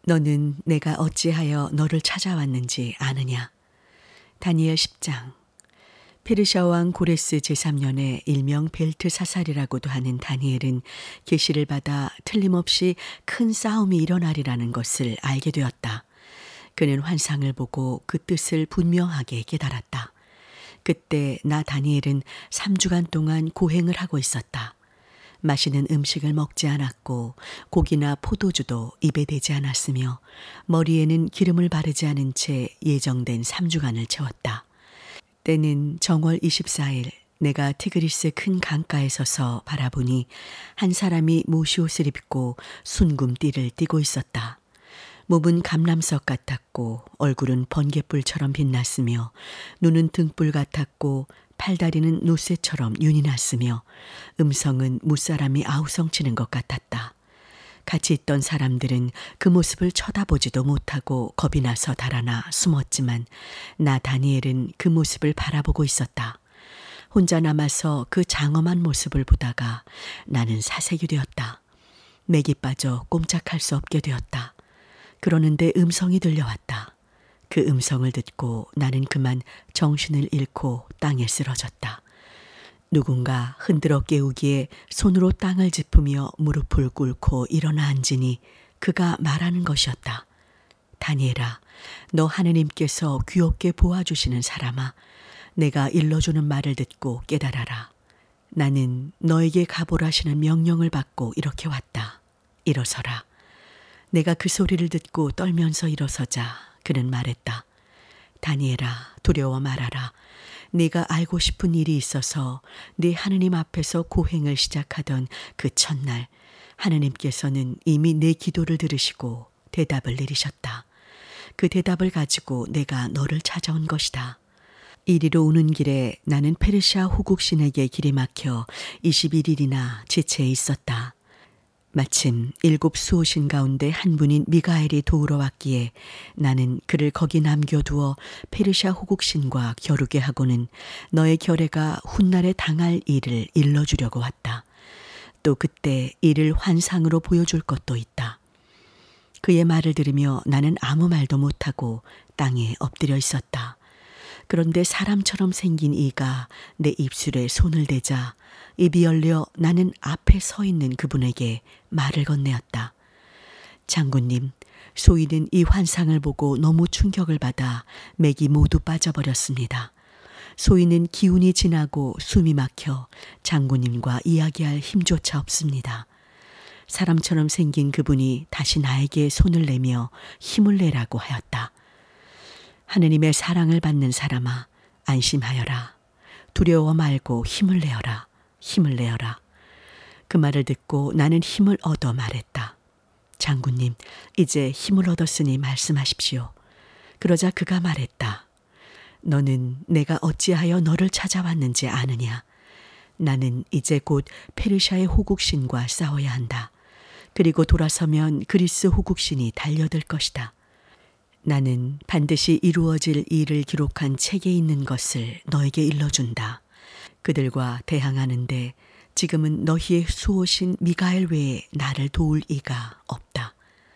너는 내가 어찌하여 너를 찾아왔는지 아느냐? 다니엘 10장. 페르시아 왕 고레스 제3년에 일명 벨트사살이라고도 하는 다니엘은 계시를 받아 틀림없이 큰 싸움이 일어나리라는 것을 알게 되었다. 그는 환상을 보고 그 뜻을 분명하게 깨달았다. 그때 나 다니엘은 3주간 동안 고행을 하고 있었다. 맛있는 음식을 먹지 않았고 고기나 포도주도 입에 대지 않았으며 머리에는 기름을 바르지 않은 채 예정된 3주간을 채웠다. 때는 정월 24일 내가 티그리스 큰 강가에 서서 바라보니 한 사람이 모시옷을 입고 순금띠를 띠고 있었다. 몸은 감람석 같았고 얼굴은 번갯불처럼 빛났으며 눈은 등불 같았고 팔다리는 노새처럼 윤이 났으며 음성은 무사람이 아우성치는 것 같았다. 같이 있던 사람들은 그 모습을 쳐다보지도 못하고 겁이 나서 달아나 숨었지만 나 다니엘은 그 모습을 바라보고 있었다. 혼자 남아서 그 장엄한 모습을 보다가 나는 사색이 되었다. 맥이 빠져 꼼짝할 수 없게 되었다. 그러는데 음성이 들려왔다. 그 음성을 듣고 나는 그만 정신을 잃고 땅에 쓰러졌다. 누군가 흔들어 깨우기에 손으로 땅을 짚으며 무릎을 꿇고 일어나 앉으니 그가 말하는 것이었다. 다니엘아, 너 하느님께서 귀엽게 보아주시는 사람아, 내가 일러주는 말을 듣고 깨달아라. 나는 너에게 가보라시는 명령을 받고 이렇게 왔다. 일어서라. 내가 그 소리를 듣고 떨면서 일어서자 그는 말했다. 다니엘아, 두려워 말아라. 네가 알고 싶은 일이 있어서 네 하느님 앞에서 고행을 시작하던 그 첫날 하느님께서는 이미 내 기도를 들으시고 대답을 내리셨다. 그 대답을 가지고 내가 너를 찾아온 것이다. 이리로 오는 길에 나는 페르시아 후국신에게 길이 막혀 21일이나 지체해 있었다. 마침 7 수호신 가운데 한 분인 미가엘이 도우러 왔기에 나는 그를 거기 남겨두어 페르시아 후국신과 겨루게 하고는 너의 결례가 훗날에 당할 일을 일러주려고 왔다. 또 그때 이를 환상으로 보여줄 것도 있다. 그의 말을 들으며 나는 아무 말도 못하고 땅에 엎드려 있었다. 그런데 사람처럼 생긴 이가 내 입술에 손을 대자 입이 열려 나는 앞에 서 있는 그분에게 말을 건네었다. 장군님, 소인은 이 환상을 보고 너무 충격을 받아 맥이 모두 빠져버렸습니다. 소인은 기운이 지나고 숨이 막혀 장군님과 이야기할 힘조차 없습니다. 사람처럼 생긴 그분이 다시 나에게 손을 내며 힘을 내라고 하였다. 하느님의 사랑을 받는 사람아, 안심하여라. 두려워 말고 힘을 내어라. 힘을 내어라. 그 말을 듣고 나는 힘을 얻어 말했다. 장군님, 이제 힘을 얻었으니 말씀하십시오. 그러자 그가 말했다. 너는 내가 어찌하여 너를 찾아왔는지 아느냐? 나는 이제 곧 페르시아의 호국신과 싸워야 한다. 그리고 돌아서면 그리스 호국신이 달려들 것이다. 나는 반드시 이루어질 일을 기록한 책에 있는 것을 너에게 일러준다. 그들과 대항하는데 지금은 너희의 수호신 미가엘 외에 나를 도울 이가 없다.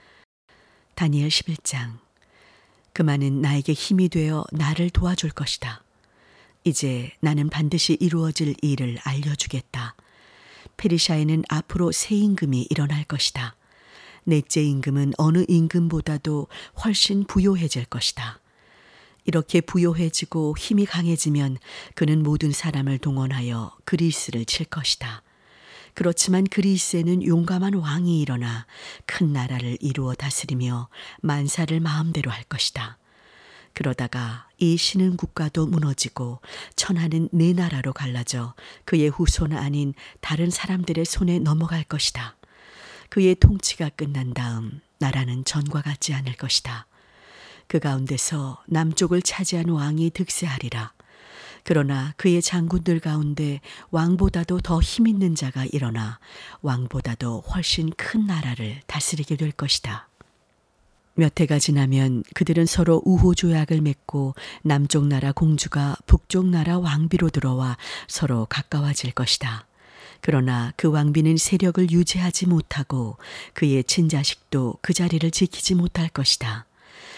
다니엘 11장. 그만은 나에게 힘이 되어 나를 도와줄 것이다. 이제 나는 반드시 이루어질 일을 알려주겠다. 페르시아에는 앞으로 새 임금이 일어날 것이다. 넷째 임금은 어느 임금보다도 훨씬 부요해질 것이다. 이렇게 부요해지고 힘이 강해지면 그는 모든 사람을 동원하여 그리스를 칠 것이다. 그렇지만 그리스에는 용감한 왕이 일어나 큰 나라를 이루어 다스리며 만사를 마음대로 할 것이다. 그러다가 이 신은 국가도 무너지고 천하는 네 나라로 갈라져 그의 후손 아닌 다른 사람들의 손에 넘어갈 것이다. 그의 통치가 끝난 다음 나라는 전과 같지 않을 것이다. 그 가운데서 남쪽을 차지한 왕이 득세하리라. 그러나 그의 장군들 가운데 왕보다도 더 힘있는 자가 일어나 왕보다도 훨씬 큰 나라를 다스리게 될 것이다. 몇 해가 지나면 그들은 서로 우호조약을 맺고 남쪽 나라 공주가 북쪽 나라 왕비로 들어와 서로 가까워질 것이다. 그러나 그 왕비는 세력을 유지하지 못하고 그의 친자식도 그 자리를 지키지 못할 것이다.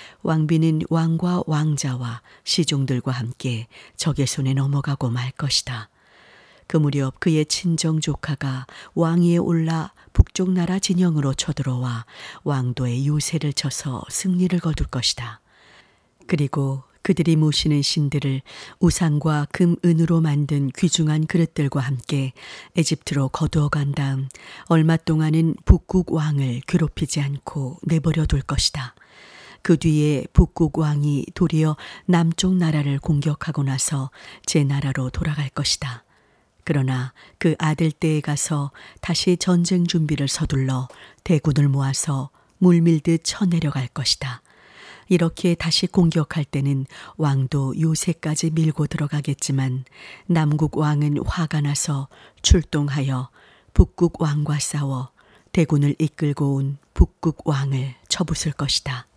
왕비는 왕과 왕자와 시종들과 함께 적의 손에 넘어가고 말 것이다. 그 무렵 그의 친정 조카가 왕위에 올라 북쪽 나라 진영으로 쳐들어와 왕도의 요새를 쳐서 승리를 거둘 것이다. 그리고 그들이 모시는 신들을 우상과 금, 은으로 만든 귀중한 그릇들과 함께 에집트로 거두어 간 다음 얼마 동안은 북국 왕을 괴롭히지 않고 내버려 둘 것이다. 그 뒤에 북국 왕이 도리어 남쪽 나라를 공격하고 나서 제 나라로 돌아갈 것이다. 그러나 그 아들 때에 가서 다시 전쟁 준비를 서둘러 대군을 모아서 물밀듯 쳐내려갈 것이다. 이렇게 다시 공격할 때는 왕도 요새까지 밀고 들어가겠지만 남국 왕은 화가 나서 출동하여 북국 왕과 싸워 대군을 이끌고 온 북국 왕을 쳐부술 것이다.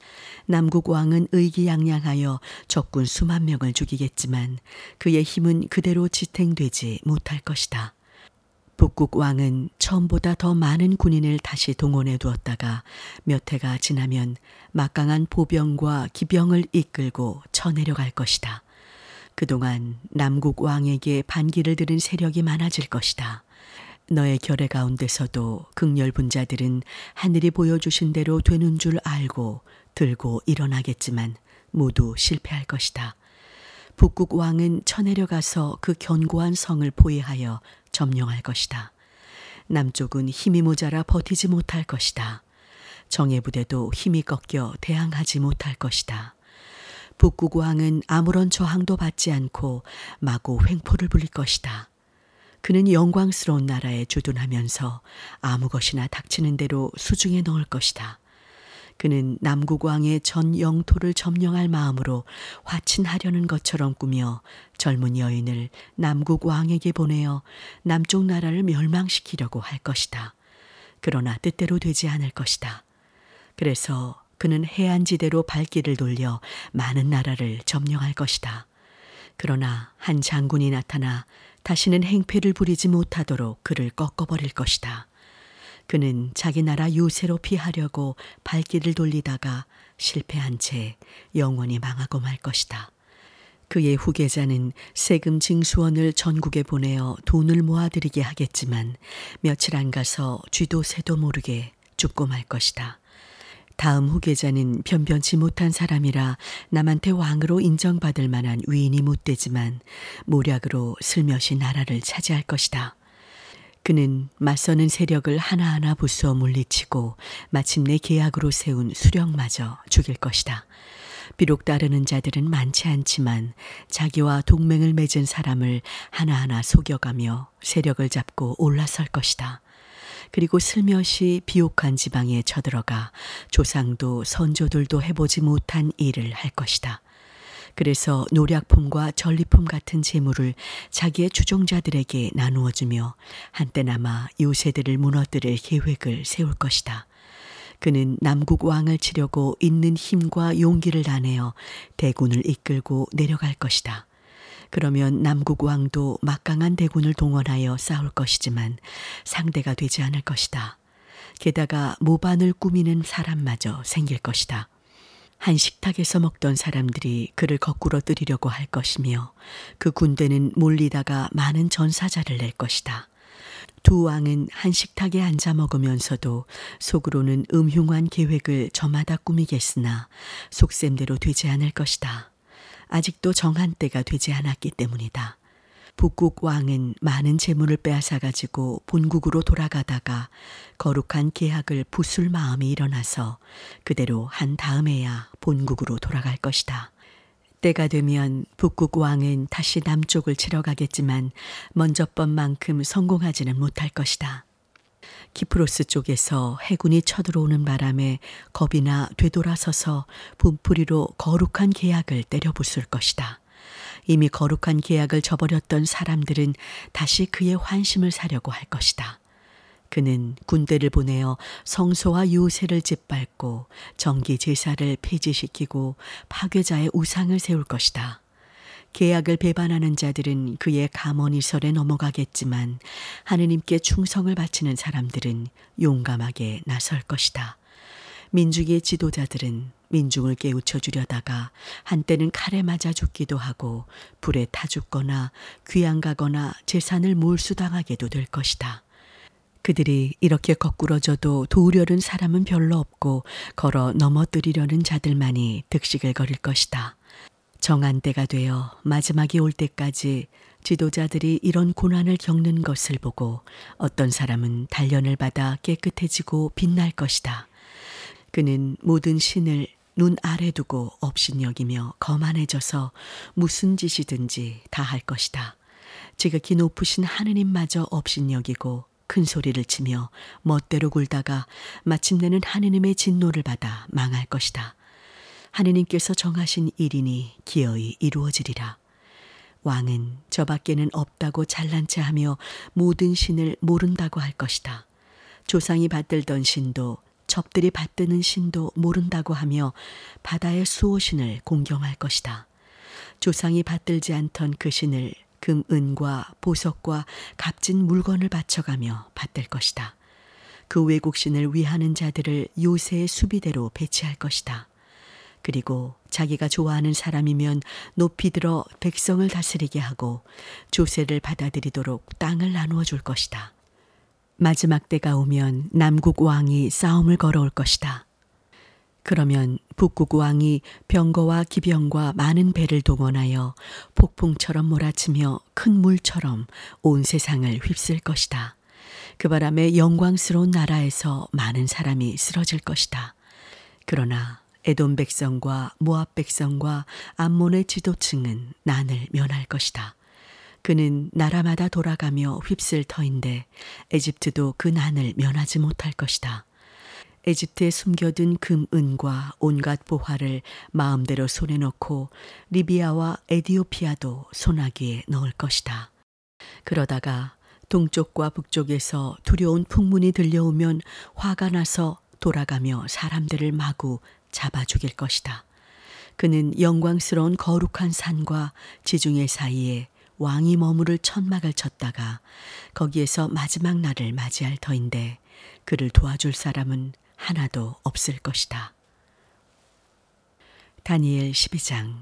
남국 왕은 의기양양하여 적군 수만 명을 죽이겠지만 그의 힘은 그대로 지탱되지 못할 것이다. 북국 왕은 처음보다 더 많은 군인을 다시 동원해 두었다가 몇 해가 지나면 막강한 보병과 기병을 이끌고 쳐내려갈 것이다. 그동안 남국 왕에게 반기를 들은 세력이 많아질 것이다. 너의 결의 가운데서도 극렬분자들은 하늘이 보여주신 대로 되는 줄 알고 들고 일어나겠지만 모두 실패할 것이다. 북국 왕은 쳐내려가서 그 견고한 성을 포위하여 점령할 것이다. 남쪽은 힘이 모자라 버티지 못할 것이다. 정예 부대도 힘이 꺾여 대항하지 못할 것이다. 북국 왕은 아무런 저항도 받지 않고 마구 횡포를 불릴 것이다. 그는 영광스러운 나라에 주둔하면서 아무 것이나 닥치는 대로 수중에 넣을 것이다. 그는 남국 왕의 전 영토를 점령할 마음으로 화친하려는 것처럼 꾸며 젊은 여인을 남국 왕에게 보내어 남쪽 나라를 멸망시키려고 할 것이다. 그러나 뜻대로 되지 않을 것이다. 그래서 그는 해안지대로 발길을 돌려 많은 나라를 점령할 것이다. 그러나 한 장군이 나타나 다시는 행패를 부리지 못하도록 그를 꺾어버릴 것이다. 그는 자기 나라 요새로 피하려고 발길을 돌리다가 실패한 채 영원히 망하고 말 것이다. 그의 후계자는 세금 징수원을 전국에 보내어 돈을 모아들이게 하겠지만 며칠 안 가서 쥐도 새도 모르게 죽고 말 것이다. 다음 후계자는 변변치 못한 사람이라 남한테 왕으로 인정받을 만한 위인이 못 되지만 모략으로 슬며시 나라를 차지할 것이다. 그는 맞서는 세력을 하나하나 부수어 물리치고 마침내 계약으로 세운 수령마저 죽일 것이다. 비록 따르는 자들은 많지 않지만 자기와 동맹을 맺은 사람을 하나하나 속여가며 세력을 잡고 올라설 것이다. 그리고 슬며시 비옥한 지방에 쳐들어가 조상도 선조들도 해보지 못한 일을 할 것이다. 그래서 노략품과 전리품 같은 재물을 자기의 추종자들에게 나누어주며 한때나마 요새들을 무너뜨릴 계획을 세울 것이다. 그는 남국 왕을 치려고 있는 힘과 용기를 다내어 대군을 이끌고 내려갈 것이다. 그러면 남국 왕도 막강한 대군을 동원하여 싸울 것이지만 상대가 되지 않을 것이다. 게다가 모반을 꾸미는 사람마저 생길 것이다. 한 식탁에서 먹던 사람들이 그를 거꾸로 뜨리려고 할 것이며 그 군대는 몰리다가 많은 전사자를 낼 것이다. 두 왕은 한 식탁에 앉아 먹으면서도 속으로는 음흉한 계획을 저마다 꾸미겠으나 속셈대로 되지 않을 것이다. 아직도 정한 때가 되지 않았기 때문이다. 북국 왕은 많은 재물을 빼앗아 가지고 본국으로 돌아가다가 거룩한 계약을 부술 마음이 일어나서 그대로 한 다음에야 본국으로 돌아갈 것이다. 때가 되면 북국 왕은 다시 남쪽을 치러 가겠지만 먼저번만큼 성공하지는 못할 것이다. 키프로스 쪽에서 해군이 쳐들어오는 바람에 겁이 나 되돌아서서 분풀이로 거룩한 계약을 때려 부술 것이다. 이미 거룩한 계약을 저버렸던 사람들은 다시 그의 환심을 사려고 할 것이다. 그는 군대를 보내어 성소와 요새를 짓밟고 정기 제사를 폐지시키고 파괴자의 우상을 세울 것이다. 계약을 배반하는 자들은 그의 감언이설에 넘어가겠지만 하느님께 충성을 바치는 사람들은 용감하게 나설 것이다. 민중의 지도자들은 민중을 깨우쳐 주려다가 한때는 칼에 맞아 죽기도 하고 불에 타 죽거나 귀양가거나 재산을 몰수당하게도 될 것이다. 그들이 이렇게 거꾸러져도 도우려는 사람은 별로 없고 걸어 넘어뜨리려는 자들만이 득식을 거릴 것이다. 정한 때가 되어 마지막이 올 때까지 지도자들이 이런 고난을 겪는 것을 보고 어떤 사람은 단련을 받아 깨끗해지고 빛날 것이다. 그는 모든 신을 눈 아래 두고 업신여기며 거만해져서 무슨 짓이든지 다 할 것이다. 지극히 높으신 하느님마저 업신여기고 큰 소리를 치며 멋대로 굴다가 마침내는 하느님의 진노를 받아 망할 것이다. 하느님께서 정하신 일이니 기어이 이루어지리라. 왕은 저밖에는 없다고 잘난 체하며 모든 신을 모른다고 할 것이다. 조상이 받들던 신도 접들이 받드는 신도 모른다고 하며 바다의 수호신을 공경할 것이다. 조상이 받들지 않던 그 신을 금, 은과 보석과 값진 물건을 바쳐가며 받들 것이다. 그 외국 신을 위하는 자들을 요새의 수비대로 배치할 것이다. 그리고 자기가 좋아하는 사람이면 높이 들어 백성을 다스리게 하고 조세를 받아들이도록 땅을 나누어 줄 것이다. 마지막 때가 오면 남국 왕이 싸움을 걸어올 것이다. 그러면 북국 왕이 병거와 기병과 많은 배를 동원하여 폭풍처럼 몰아치며 큰 물처럼 온 세상을 휩쓸 것이다. 그 바람에 영광스러운 나라에서 많은 사람이 쓰러질 것이다. 그러나 에돔 백성과 모압 백성과 암몬의 지도층은 난을 면할 것이다. 그는 나라마다 돌아가며 휩쓸 터인데 에집트도 그 난을 면하지 못할 것이다. 에집트에 숨겨둔 금, 은과 온갖 보화를 마음대로 손에 넣고 리비아와 에디오피아도 소나기에 넣을 것이다. 그러다가 동쪽과 북쪽에서 두려운 풍문이 들려오면 화가 나서 돌아가며 사람들을 마구 잡아 죽일 것이다. 그는 영광스러운 거룩한 산과 지중해 사이에 왕이 머무를 천막을 쳤다가 거기에서 마지막 날을 맞이할 터인데 그를 도와줄 사람은 하나도 없을 것이다. 다니엘 12장.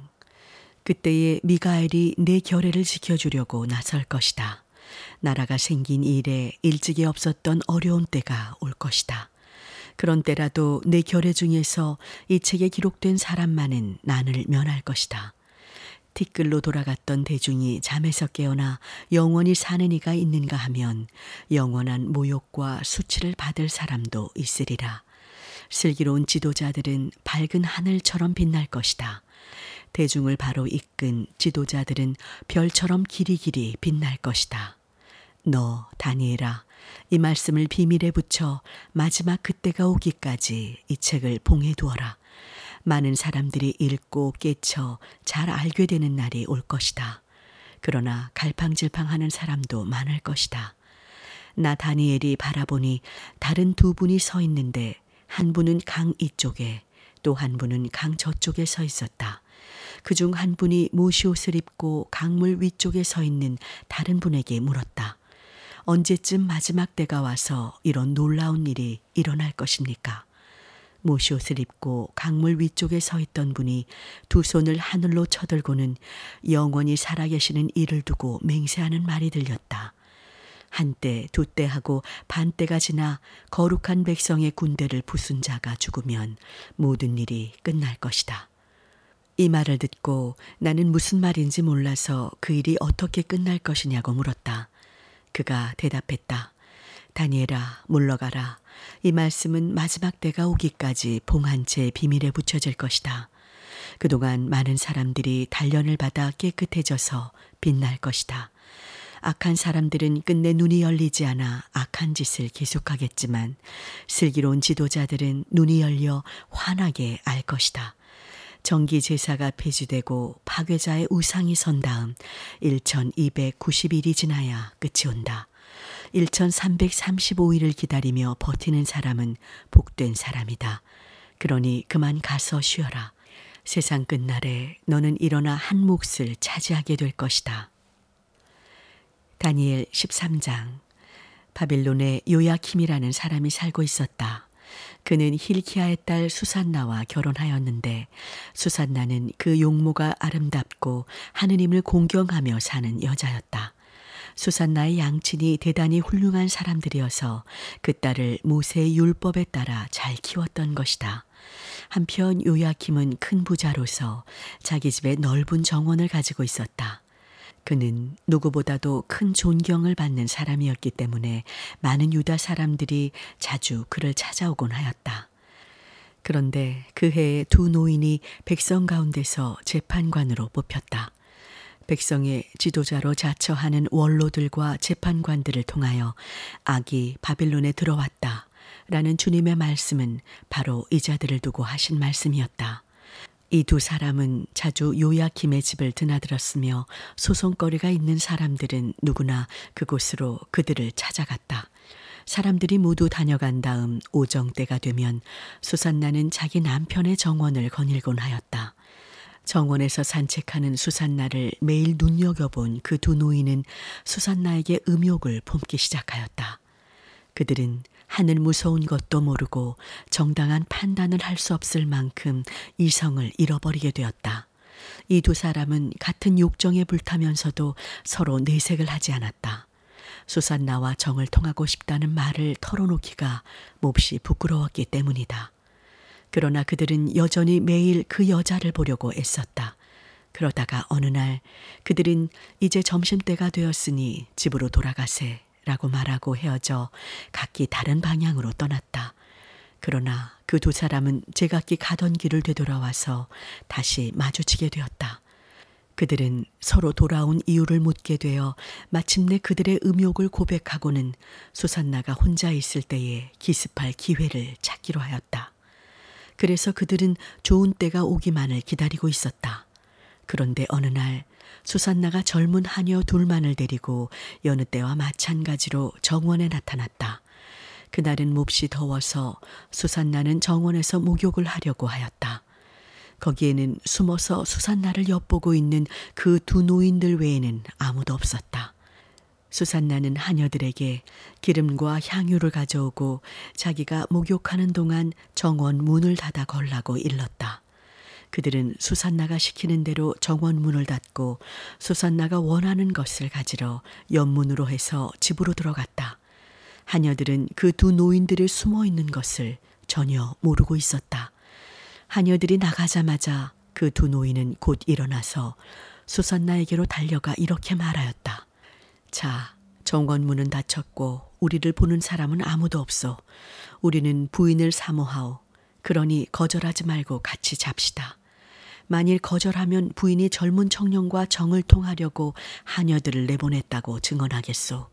그때에 미가엘이 내 결례를 지켜주려고 나설 것이다. 나라가 생긴 이래 일찍이 없었던 어려운 때가 올 것이다. 그런 때라도 내 결례 중에서 이 책에 기록된 사람만은 난을 면할 것이다. 티끌로 돌아갔던 대중이 잠에서 깨어나 영원히 사는 이가 있는가 하면 영원한 모욕과 수치를 받을 사람도 있으리라. 슬기로운 지도자들은 밝은 하늘처럼 빛날 것이다. 대중을 바로 이끈 지도자들은 별처럼 길이길이 빛날 것이다. 너 다니엘아, 이 말씀을 비밀에 붙여 마지막 그때가 오기까지 이 책을 봉해 두어라. 많은 사람들이 읽고 깨쳐 잘 알게 되는 날이 올 것이다. 그러나 갈팡질팡하는 사람도 많을 것이다. 나 다니엘이 바라보니 다른 두 분이 서 있는데 한 분은 강 이쪽에 또 한 분은 강 저쪽에 서 있었다. 그중 한 분이 모시옷을 입고 강물 위쪽에 서 있는 다른 분에게 물었다. 언제쯤 마지막 때가 와서 이런 놀라운 일이 일어날 것입니까? 모시옷을 입고 강물 위쪽에 서 있던 분이 두 손을 하늘로 쳐들고는 영원히 살아계시는 이를 두고 맹세하는 말이 들렸다. 한때 두 때 하고 반때가 지나 거룩한 백성의 군대를 부순 자가 죽으면 모든 일이 끝날 것이다. 이 말을 듣고 나는 무슨 말인지 몰라서 그 일이 어떻게 끝날 것이냐고 물었다. 그가 대답했다. 다니엘아, 물러가라. 이 말씀은 마지막 때가 오기까지 봉한 채 비밀에 붙여질 것이다. 그동안 많은 사람들이 단련을 받아 깨끗해져서 빛날 것이다. 악한 사람들은 끝내 눈이 열리지 않아 악한 짓을 계속하겠지만 슬기로운 지도자들은 눈이 열려 환하게 알 것이다. 정기 제사가 폐지되고 파괴자의 우상이 선 다음 1290일이 지나야 끝이 온다. 1335일을 기다리며 버티는 사람은 복된 사람이다. 그러니 그만 가서 쉬어라. 세상 끝날에 너는 일어나 한 몫을 차지하게 될 것이다. 다니엘 13장. 바빌론에 요야킴이라는 사람이 살고 있었다. 그는 힐키야의 딸 수산나와 결혼하였는데 수산나는 그 용모가 아름답고 하느님을 공경하며 사는 여자였다. 수산나의 양친이 대단히 훌륭한 사람들이어서 그 딸을 모세의 율법에 따라 잘 키웠던 것이다. 한편 요야킴은 큰 부자로서 자기 집에 넓은 정원을 가지고 있었다. 그는 누구보다도 큰 존경을 받는 사람이었기 때문에 많은 유다 사람들이 자주 그를 찾아오곤 하였다. 그런데 그 해에 두 노인이 백성 가운데서 재판관으로 뽑혔다. 백성의 지도자로 자처하는 원로들과 재판관들을 통하여 악이 바빌론에 들어왔다. 라는 주님의 말씀은 바로 이 자들을 두고 하신 말씀이었다. 이 두 사람은 자주 요야킴의 집을 드나들었으며 소송거리가 있는 사람들은 누구나 그곳으로 그들을 찾아갔다. 사람들이 모두 다녀간 다음 오정 때가 되면 수산나는 자기 남편의 정원을 거닐곤 하였다. 정원에서 산책하는 수산나를 매일 눈여겨본 그 두 노인은 수산나에게 음욕을 품기 시작하였다. 그들은 하늘 무서운 것도 모르고 정당한 판단을 할 수 없을 만큼 이성을 잃어버리게 되었다. 이 두 사람은 같은 욕정에 불타면서도 서로 내색을 하지 않았다. 수산나와 정을 통하고 싶다는 말을 털어놓기가 몹시 부끄러웠기 때문이다. 그러나 그들은 여전히 매일 그 여자를 보려고 애썼다. 그러다가 어느 날 그들은 이제 점심때가 되었으니 집으로 돌아가세 라고 말하고 헤어져 각기 다른 방향으로 떠났다. 그러나 그 두 사람은 제각기 가던 길을 되돌아와서 다시 마주치게 되었다. 그들은 서로 돌아온 이유를 묻게 되어 마침내 그들의 음욕을 고백하고는 수산나가 혼자 있을 때에 기습할 기회를 찾기로 하였다. 그래서 그들은 좋은 때가 오기만을 기다리고 있었다. 그런데 어느 날 수산나가 젊은 하녀 둘만을 데리고 여느 때와 마찬가지로 정원에 나타났다. 그날은 몹시 더워서 수산나는 정원에서 목욕을 하려고 하였다. 거기에는 숨어서 수산나를 엿보고 있는 그 두 노인들 외에는 아무도 없었다. 수산나는 하녀들에게 기름과 향유를 가져오고 자기가 목욕하는 동안 정원 문을 닫아 걸라고 일렀다. 그들은 수산나가 시키는 대로 정원 문을 닫고 수산나가 원하는 것을 가지러 옆문으로 해서 집으로 들어갔다. 하녀들은 그 두 노인들이 숨어 있는 것을 전혀 모르고 있었다. 하녀들이 나가자마자 그 두 노인은 곧 일어나서 수산나에게로 달려가 이렇게 말하였다. 자, 정원 문은 닫혔고 우리를 보는 사람은 아무도 없어. 우리는 부인을 사모하오. 그러니 거절하지 말고 같이 잡시다. 만일 거절하면 부인이 젊은 청년과 정을 통하려고 하녀들을 내보냈다고 증언하겠소.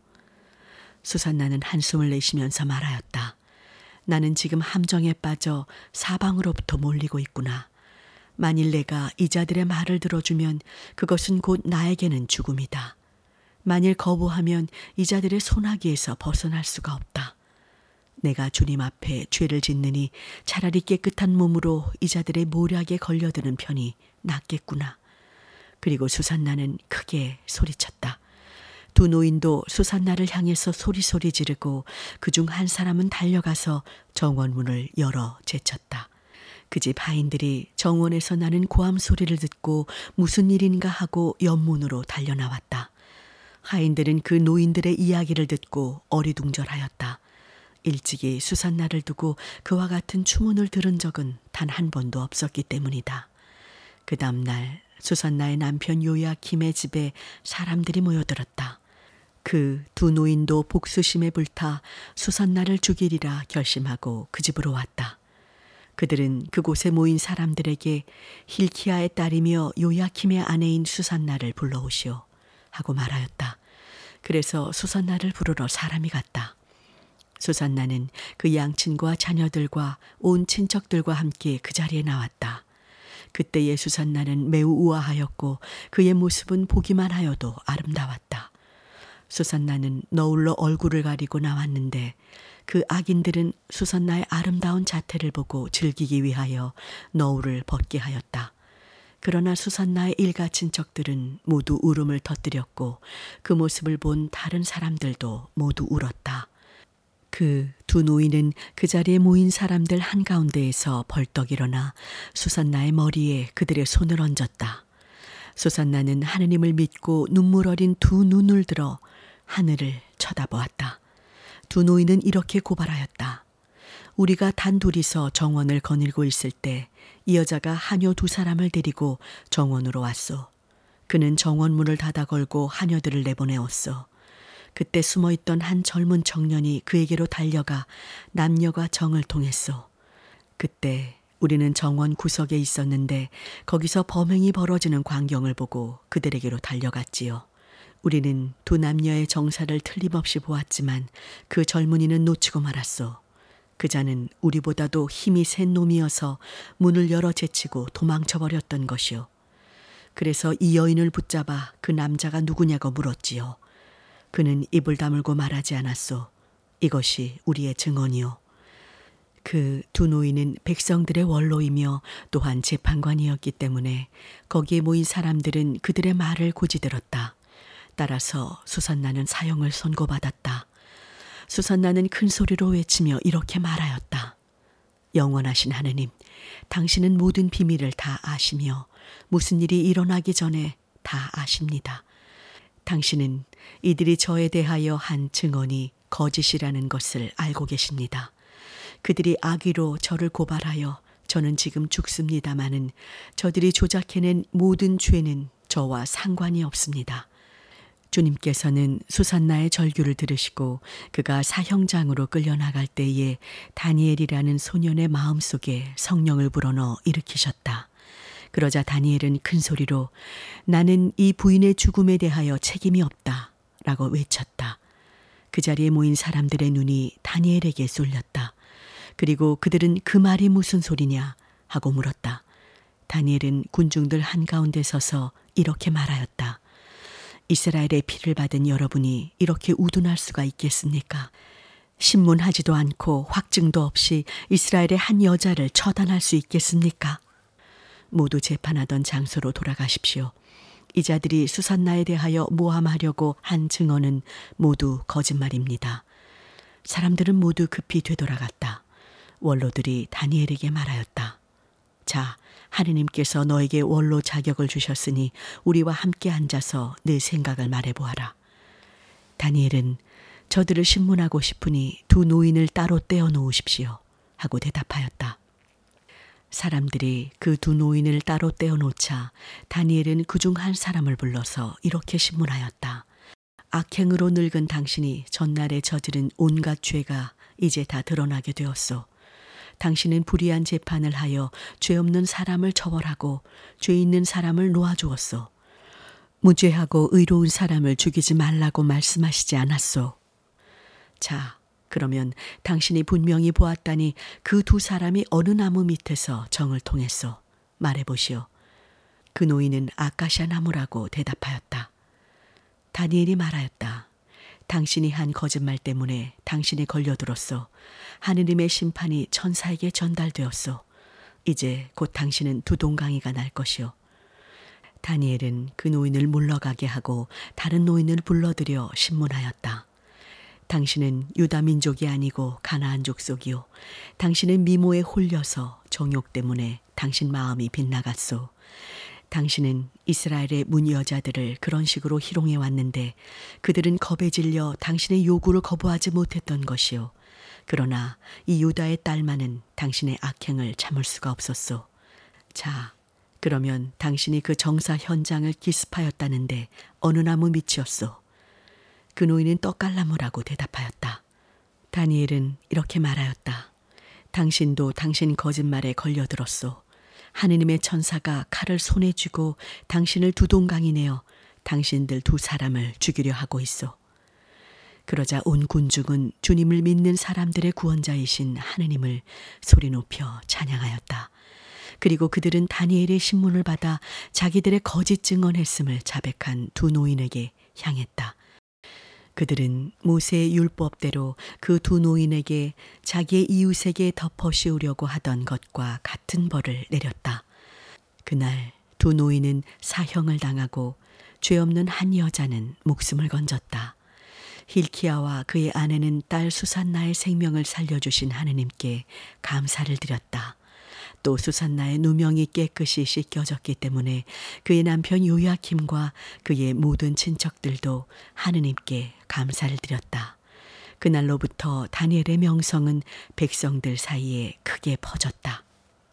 수산나는 한숨을 내쉬면서 말하였다. 나는 지금 함정에 빠져 사방으로부터 몰리고 있구나. 만일 내가 이 자들의 말을 들어주면 그것은 곧 나에게는 죽음이다. 만일 거부하면 이 자들의 손아귀에서 벗어날 수가 없다. 내가 주님 앞에 죄를 짓느니 차라리 깨끗한 몸으로 이 자들의 모략에 걸려드는 편이 낫겠구나. 그리고 수산나는 크게 소리쳤다. 두 노인도 수산나를 향해서 소리소리 지르고 그중 한 사람은 달려가서 정원문을 열어 제쳤다. 그 집 하인들이 정원에서 나는 고함 소리를 듣고 무슨 일인가 하고 옆문으로 달려나왔다. 하인들은 그 노인들의 이야기를 듣고 어리둥절하였다. 일찍이 수산나를 두고 그와 같은 추문을 들은 적은 단 한 번도 없었기 때문이다. 그 다음 날 수산나의 남편 요야킴의 집에 사람들이 모여들었다. 그 두 노인도 복수심에 불타 수산나를 죽이리라 결심하고 그 집으로 왔다. 그들은 그곳에 모인 사람들에게 힐키야의 딸이며 요야킴의 아내인 수산나를 불러오시오 하고 말하였다. 그래서 수산나를 부르러 사람이 갔다. 수산나는 그 양친과 자녀들과 온 친척들과 함께 그 자리에 나왔다. 그때의 수산나는 매우 우아하였고 그의 모습은 보기만 하여도 아름다웠다. 수산나는 너울로 얼굴을 가리고 나왔는데 그 악인들은 수산나의 아름다운 자태를 보고 즐기기 위하여 너울을 벗게 하였다. 그러나 수산나의 일가 친척들은 모두 울음을 터뜨렸고 그 모습을 본 다른 사람들도 모두 울었다. 그 두 노인은 그 자리에 모인 사람들 한가운데에서 벌떡 일어나 수산나의 머리에 그들의 손을 얹었다. 수산나는 하느님을 믿고 눈물 어린 두 눈을 들어 하늘을 쳐다보았다. 두 노인은 이렇게 고발하였다. 우리가 단둘이서 정원을 거닐고 있을 때 이 여자가 하녀 두 사람을 데리고 정원으로 왔소. 그는 정원 문을 닫아 걸고 하녀들을 내보내었소. 그때 숨어있던 한 젊은 청년이 그에게로 달려가 남녀가 정을 통했소. 그때 우리는 정원 구석에 있었는데 거기서 범행이 벌어지는 광경을 보고 그들에게로 달려갔지요. 우리는 두 남녀의 정사를 틀림없이 보았지만 그 젊은이는 놓치고 말았소. 그자는 우리보다도 힘이 센 놈이어서 문을 열어 제치고 도망쳐버렸던 것이요. 그래서 이 여인을 붙잡아 그 남자가 누구냐고 물었지요. 그는 입을 다물고 말하지 않았소. 이것이 우리의 증언이요. 그 두 노인은 백성들의 원로이며 또한 재판관이었기 때문에 거기에 모인 사람들은 그들의 말을 고지 들었다. 따라서 수산나는 사형을 선고받았다. 수산나는 큰 소리로 외치며 이렇게 말하였다. 영원하신 하느님, 당신은 모든 비밀을 다 아시며 무슨 일이 일어나기 전에 다 아십니다. 당신은 이들이 저에 대하여 한 증언이 거짓이라는 것을 알고 계십니다. 그들이 악의로 저를 고발하여 저는 지금 죽습니다마는 저들이 조작해낸 모든 죄는 저와 상관이 없습니다. 주님께서는 수산나의 절규를 들으시고 그가 사형장으로 끌려나갈 때에 다니엘이라는 소년의 마음속에 성령을 불어넣어 일으키셨다. 그러자 다니엘은 큰 소리로 나는 이 부인의 죽음에 대하여 책임이 없다 라고 외쳤다. 그 자리에 모인 사람들의 눈이 다니엘에게 쏠렸다. 그리고 그들은 그 말이 무슨 소리냐 하고 물었다. 다니엘은 군중들 한가운데 서서 이렇게 말하였다. 이스라엘의 피를 받은 여러분이 이렇게 우둔할 수가 있겠습니까? 신문하지도 않고 확증도 없이 이스라엘의 한 여자를 처단할 수 있겠습니까? 모두 재판하던 장소로 돌아가십시오. 이 자들이 수산나에 대하여 모함하려고 한 증언은 모두 거짓말입니다. 사람들은 모두 급히 되돌아갔다. 원로들이 다니엘에게 말하였다. 자, 하느님께서 너에게 원로 자격을 주셨으니 우리와 함께 앉아서 내 생각을 말해보아라. 다니엘은 저들을 신문하고 싶으니 두 노인을 따로 떼어 놓으십시오 하고 대답하였다. 사람들이 그 두 노인을 따로 떼어 놓자 다니엘은 그중 한 사람을 불러서 이렇게 신문하였다. 악행으로 늙은 당신이 전날에 저지른 온갖 죄가 이제 다 드러나게 되었소. 당신은 불의한 재판을 하여 죄 없는 사람을 처벌하고 죄 있는 사람을 놓아주었소. 무죄하고 의로운 사람을 죽이지 말라고 말씀하시지 않았소. 자, 그러면 당신이 분명히 보았다니 그 두 사람이 어느 나무 밑에서 정을 통했소. 말해보시오. 그 노인은 아카시아 나무라고 대답하였다. 다니엘이 말하였다. 당신이 한 거짓말 때문에 당신이 걸려들었소. 하느님의 심판이 천사에게 전달되었소. 이제 곧 당신은 두동강이가 날 것이오. 다니엘은 그 노인을 물러가게 하고 다른 노인을 불러들여 신문하였다. 당신은 유다 민족이 아니고 가나안 족속이요. 당신은 미모에 홀려서 정욕 때문에 당신 마음이 빗나갔소. 당신은 이스라엘의 문 여자들을 그런 식으로 희롱해 왔는데 그들은 겁에 질려 당신의 요구를 거부하지 못했던 것이요. 그러나 이 유다의 딸만은 당신의 악행을 참을 수가 없었소. 자, 그러면 당신이 그 정사 현장을 기습하였다는데 어느 나무 밑이었소? 그 노인은 떡갈나무라고 대답하였다. 다니엘은 이렇게 말하였다. 당신도 당신 거짓말에 걸려들었소. 하느님의 천사가 칼을 손에 쥐고 당신을 두동강이 내어 당신들 두 사람을 죽이려 하고 있어. 그러자 온 군중은 주님을 믿는 사람들의 구원자이신 하느님을 소리 높여 찬양하였다. 그리고 그들은 다니엘의 신문을 받아 자기들의 거짓 증언했음을 자백한 두 노인에게 향했다. 그들은 모세의 율법대로 그 두 노인에게 자기의 이웃에게 덮어 씌우려고 하던 것과 같은 벌을 내렸다. 그날 두 노인은 사형을 당하고 죄 없는 한 여자는 목숨을 건졌다. 힐키야와 그의 아내는 딸 수산나의 생명을 살려주신 하느님께 감사를 드렸다. 또 수산나의 누명이 깨끗이 씻겨졌기 때문에 그의 남편 요야킴과 그의 모든 친척들도 하느님께 감사를 드렸다. 그날로부터 다니엘의 명성은 백성들 사이에 크게 퍼졌다.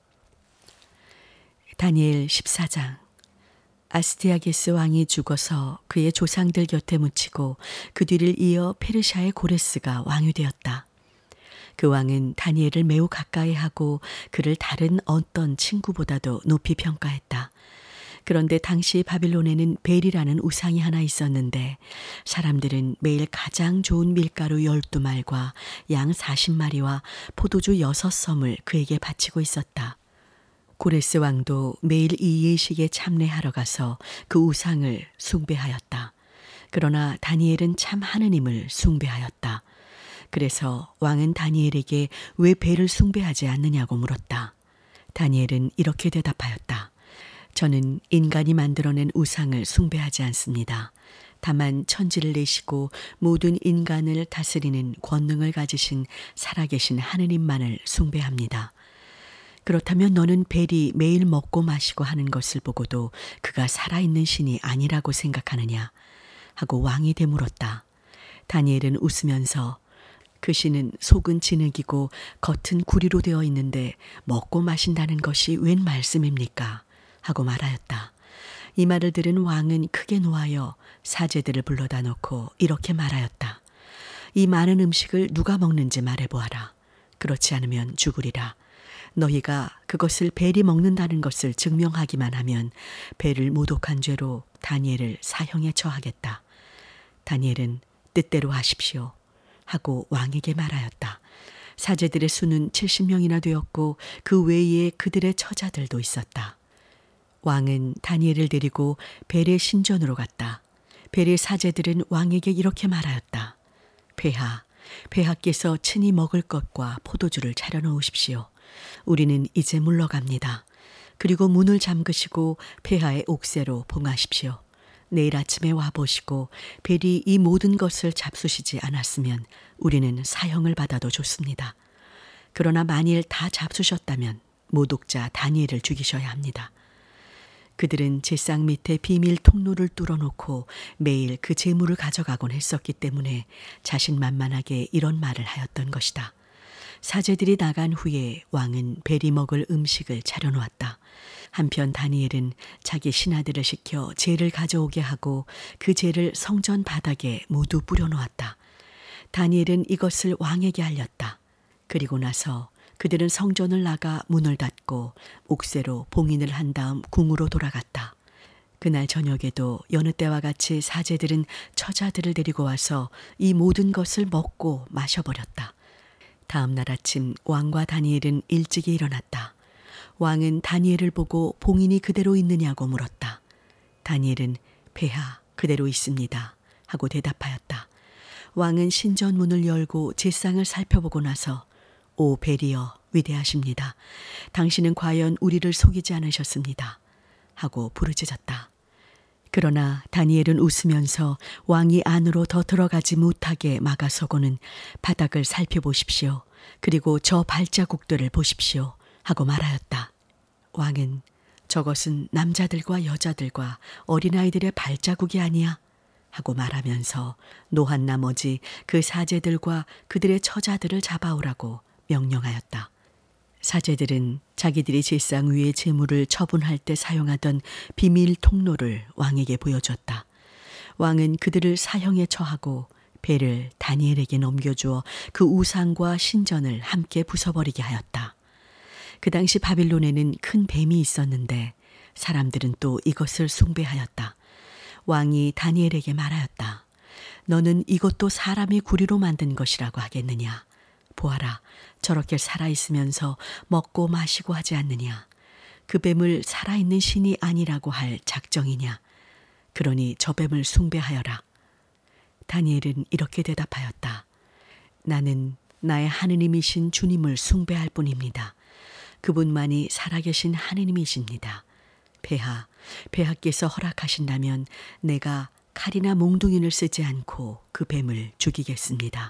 다니엘 14장. 아스티아게스 왕이 죽어서 그의 조상들 곁에 묻히고 그 뒤를 이어 페르시아의 고레스가 왕이 되었다. 그 왕은 다니엘을 매우 가까이 하고 그를 다른 어떤 친구보다도 높이 평가했다. 그런데 당시 바빌론에는 벨이라는 우상이 하나 있었는데 사람들은 매일 가장 좋은 밀가루 12말과 양 40마리와 포도주 6섬을 그에게 바치고 있었다. 고레스 왕도 매일 이 예식에 참례하러 가서 그 우상을 숭배하였다. 그러나 다니엘은 참 하느님을 숭배하였다. 그래서 왕은 다니엘에게 왜 벨을 숭배하지 않느냐고 물었다. 다니엘은 이렇게 대답하였다. 저는 인간이 만들어낸 우상을 숭배하지 않습니다. 다만 천지를 내시고 모든 인간을 다스리는 권능을 가지신 살아계신 하느님만을 숭배합니다. 그렇다면 너는 벨이 매일 먹고 마시고 하는 것을 보고도 그가 살아있는 신이 아니라고 생각하느냐? 하고 왕이 되물었다. 다니엘은 웃으면서 그 신은 속은 진흙이고 겉은 구리로 되어 있는데 먹고 마신다는 것이 웬 말씀입니까? 하고 말하였다. 이 말을 들은 왕은 크게 노하여 사제들을 불러다 놓고 이렇게 말하였다. 이 많은 음식을 누가 먹는지 말해보아라. 그렇지 않으면 죽으리라. 너희가 그것을 벨이 먹는다는 것을 증명하기만 하면 벨을 모독한 죄로 다니엘을 사형에 처하겠다. 다니엘은 뜻대로 하십시오. 하고 왕에게 말하였다. 사제들의 수는 70명이나 되었고 그 외에 그들의 처자들도 있었다. 왕은 다니엘을 데리고 벨의 신전으로 갔다. 벨의 사제들은 왕에게 이렇게 말하였다. 폐하께서 친히 먹을 것과 포도주를 차려놓으십시오. 우리는 이제 물러갑니다. 그리고 문을 잠그시고 폐하의 옥새로 봉하십시오. 내일 아침에 와보시고 벨이 이 모든 것을 잡수시지 않았으면 우리는 사형을 받아도 좋습니다. 그러나 만일 다 잡수셨다면 모독자 다니엘을 죽이셔야 합니다. 그들은 제상 밑에 비밀 통로를 뚫어놓고 매일 그 재물을 가져가곤 했었기 때문에 자신만만하게 이런 말을 하였던 것이다. 사제들이 나간 후에 왕은 벨이 먹을 음식을 차려놓았다. 한편 다니엘은 자기 신하들을 시켜 재를 가져오게 하고 그 재를 성전 바닥에 모두 뿌려놓았다. 다니엘은 이것을 왕에게 알렸다. 그리고 나서 그들은 성전을 나가 문을 닫고 옥새로 봉인을 한 다음 궁으로 돌아갔다. 그날 저녁에도 여느 때와 같이 사제들은 처자들을 데리고 와서 이 모든 것을 먹고 마셔버렸다. 다음 날 아침 왕과 다니엘은 일찍이 일어났다. 왕은 다니엘을 보고 봉인이 그대로 있느냐고 물었다. 다니엘은 폐하 그대로 있습니다. 하고 대답하였다. 왕은 신전 문을 열고 제상을 살펴보고 나서 오 벨이여 위대하십니다. 당신은 과연 우리를 속이지 않으셨습니다. 하고 부르짖었다. 그러나 다니엘은 웃으면서 왕이 안으로 더 들어가지 못하게 막아서고는 바닥을 살펴보십시오. 그리고 저 발자국들을 보십시오. 하고 말하였다. 왕은 저것은 남자들과 여자들과 어린아이들의 발자국이 아니야. 하고 말하면서 노한 나머지 그 사제들과 그들의 처자들을 잡아오라고 명령하였다. 사제들은 자기들이 제상 위에 제물을 처분할 때 사용하던 비밀 통로를 왕에게 보여줬다. 왕은 그들을 사형에 처하고 벨을 다니엘에게 넘겨주어 그 우상과 신전을 함께 부숴버리게 하였다. 그 당시 바빌론에는 큰 뱀이 있었는데 사람들은 또 이것을 숭배하였다. 왕이 다니엘에게 말하였다. 너는 이것도 사람이 구리로 만든 것이라고 하겠느냐? 보아라, 저렇게 살아있으면서 먹고 마시고 하지 않느냐? 그 뱀을 살아있는 신이 아니라고 할 작정이냐? 그러니 저 뱀을 숭배하여라. 다니엘은 이렇게 대답하였다. 나는 나의 하느님이신 주님을 숭배할 뿐입니다. 그분만이 살아계신 하느님이십니다. 폐하께서 허락하신다면 내가 칼이나 몽둥이를 쓰지 않고 그 뱀을 죽이겠습니다.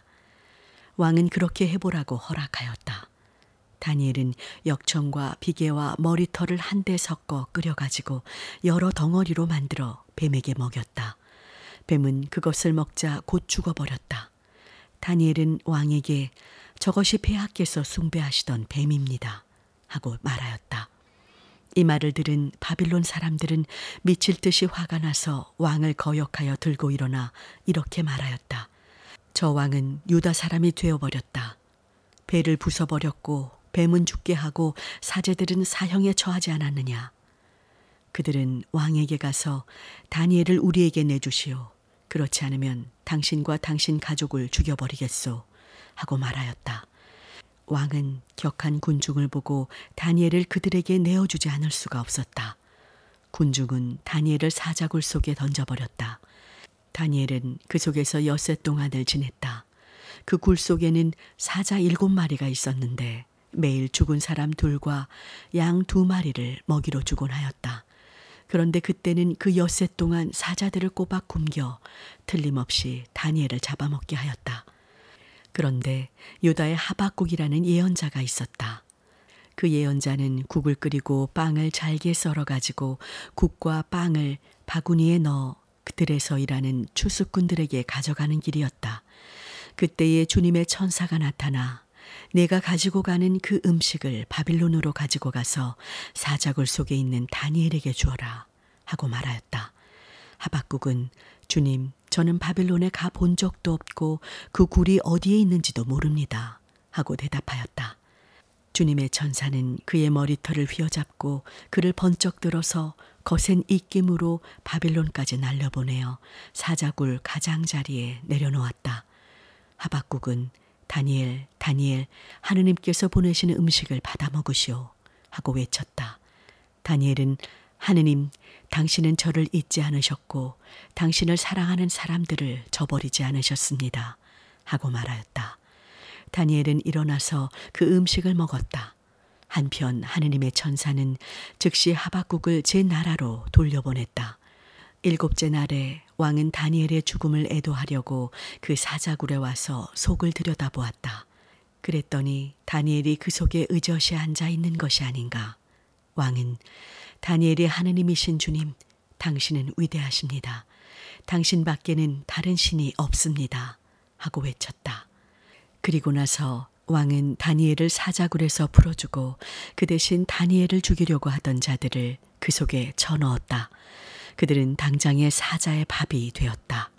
왕은 그렇게 해보라고 허락하였다. 다니엘은 역청과 비계와 머리털을 한데 섞어 끓여가지고 여러 덩어리로 만들어 뱀에게 먹였다. 뱀은 그것을 먹자 곧 죽어버렸다. 다니엘은 왕에게 저것이 폐하께서 숭배하시던 뱀입니다 하고 말하였다. 이 말을 들은 바빌론 사람들은 미칠 듯이 화가 나서 왕을 거역하여 들고 일어나 이렇게 말하였다. 저 왕은 유다 사람이 되어버렸다. 배를 부숴버렸고 뱀은 죽게 하고 사제들은 사형에 처하지 않았느냐. 그들은 왕에게 가서 다니엘을 우리에게 내주시오. 그렇지 않으면 당신과 당신 가족을 죽여버리겠소 하고 말하였다. 왕은 격한 군중을 보고 다니엘을 그들에게 내어주지 않을 수가 없었다. 군중은 다니엘을 사자굴 속에 던져버렸다. 다니엘은 그 속에서 엿새 동안을 지냈다. 그 굴 속에는 사자 7마리가 있었는데 매일 죽은 사람 2과 양 2마리를 먹이로 주곤 하였다. 그런데 그때는 그 엿새 동안 사자들을 꼬박 굶겨 틀림없이 다니엘을 잡아먹게 하였다. 그런데 유다의 하박국이라는 예언자가 있었다. 그 예언자는 국을 끓이고 빵을 잘게 썰어가지고 국과 빵을 바구니에 넣어 그들에서 일하는 추수꾼들에게 가져가는 길이었다. 그때에 주님의 천사가 나타나 내가 가지고 가는 그 음식을 바빌론으로 가지고 가서 사자굴 속에 있는 다니엘에게 주어라 하고 말하였다. 하박국은 주님, 저는 바빌론에 가 본 적도 없고 그 굴이 어디에 있는지도 모릅니다 하고 대답하였다. 주님의 천사는 그의 머리털을 휘어잡고 그를 번쩍 들어서 거센 입김으로 바빌론까지 날려보내어 사자굴 가장자리에 내려놓았다. 하박국은 다니엘, 다니엘, 하느님께서 보내시는 음식을 받아 먹으시오 하고 외쳤다. 다니엘은 하느님, 당신은 저를 잊지 않으셨고 당신을 사랑하는 사람들을 저버리지 않으셨습니다 하고 말하였다. 다니엘은 일어나서 그 음식을 먹었다. 한편 하느님의 천사는 즉시 하박국을 제 나라로 돌려보냈다. 7째 날에 왕은 다니엘의 죽음을 애도하려고 그 사자굴에 와서 속을 들여다보았다. 그랬더니 다니엘이 그 속에 의젓이 앉아 있는 것이 아닌가. 왕은 다니엘이 하느님이신 주님, 당신은 위대하십니다. 당신 밖에는 다른 신이 없습니다 하고 외쳤다. 그리고 나서 왕은 다니엘을 사자굴에서 풀어주고 그 대신 다니엘을 죽이려고 하던 자들을 그 속에 쳐넣었다. 그들은 당장에 사자의 밥이 되었다.